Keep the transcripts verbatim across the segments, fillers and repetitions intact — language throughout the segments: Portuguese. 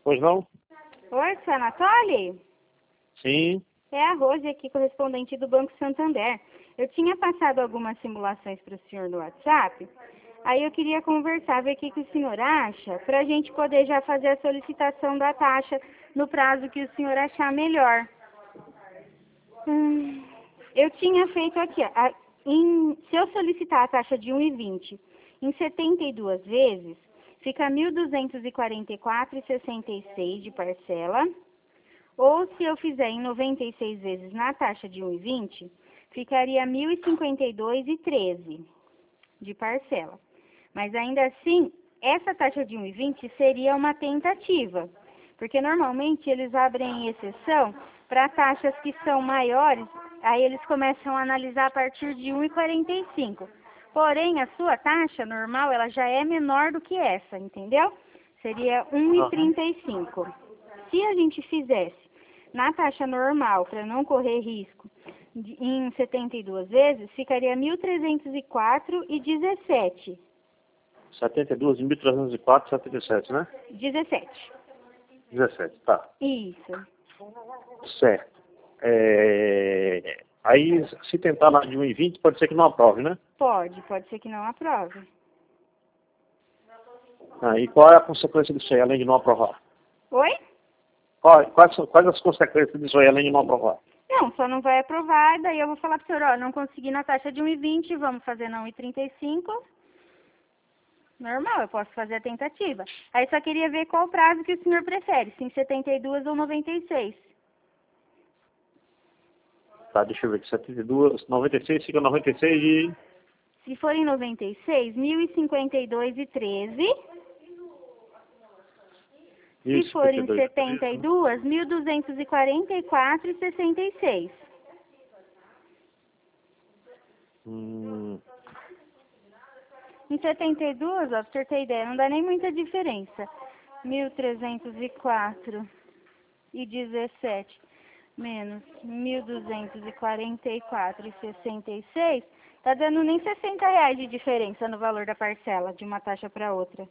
Pois não? Oi, seu Anatoly? Sim. É a Rose aqui, correspondente do Banco Santander. Eu tinha passado algumas simulações para o senhor no WhatsApp. Aí eu queria conversar, ver o que, que o senhor acha, para a gente poder já fazer a solicitação da taxa no prazo que o senhor achar melhor. Hum, eu tinha feito aqui, ó, a, em, se eu solicitar a taxa de um e vinte em setenta e duas vezes, fica mil duzentos e quarenta e quatro reais e sessenta e seis de parcela. Ou se eu fizer em noventa e seis vezes na taxa de um e vinte, ficaria mil e cinquenta e dois reais e treze de parcela. Mas ainda assim, essa taxa de um e vinte seria uma tentativa, porque normalmente eles abrem exceção para taxas que são maiores, aí eles começam a analisar a partir de um e quarenta e cinco. Porém, a sua taxa normal, ela já é menor do que essa, entendeu? Seria um e trinta e cinco. Se a gente fizesse na taxa normal, para não correr risco, de, em setenta e duas vezes, ficaria mil trezentos e quatro reais e dezessete. setenta e duas, mil trezentos e quatro, setenta e sete, né? dezessete. dezessete, tá. Isso. Certo. É... Aí, se tentar lá de um e vinte, pode ser que não aprove, né? Pode, pode ser que não aprove. Ah, e qual é a consequência disso aí, além de não aprovar? Oi? Quais, quais, são- quais as consequências disso aí, além de não aprovar? Não, só não vai aprovar, daí eu vou falar para o senhor, ó, não consegui na taxa de um e vinte, vamos fazer na um e trinta e cinco. Normal, eu posso fazer a tentativa. Aí só queria ver qual o prazo que o senhor prefere, se em setenta e duas ou noventa e seis. Tá, deixa eu ver aqui, setenta e duas, noventa e seis, fica noventa e seis e... Se for em noventa e seis, mil e cinquenta e dois reais e treze. Se for em setenta e duas, mil duzentos e quarenta e quatro reais e sessenta e seis. Hum, Em setenta e duas, ó, pra você ter ideia, não dá nem muita diferença. mil trezentos e quatro e dezessete menos mil duzentos e quarenta e quatro e sessenta e seis, tá dando nem sessenta reais de diferença no valor da parcela de uma taxa para outra.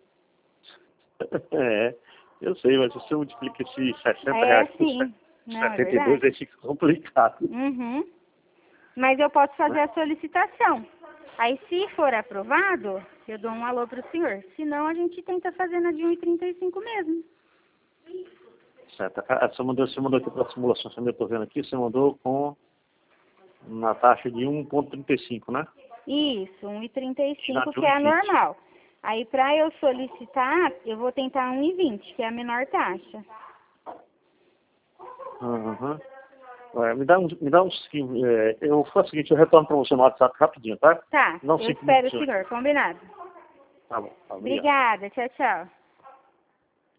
é, eu sei, mas se você multiplica esses sessenta É, reais por sim. Não, é setenta e dois, verdade. aí fica complicado. Uhum. Mas eu posso fazer a solicitação. Aí, se for aprovado, eu dou um alô para o senhor. Se não, a gente tenta fazer na de um e trinta e cinco mesmo. Certo. Ah, Você mandou, você mandou aqui para a simulação, você eu estou vendo aqui, você mandou com na taxa de um vírgula trinta e cinco, né? Isso, um e trinta e Na cinco, de que é a um vírgula vinte. normal. Aí, para eu solicitar, eu vou tentar um e vinte, que é a menor taxa. Uhum. É, me dá uns, me dá uns, é, eu faço o seguinte, eu retorno para você no WhatsApp rapidinho, tá? Tá, Não eu cinco espero o minutos. senhor, combinado. Tá bom, tá, obrigado. Obrigada, tchau, tchau.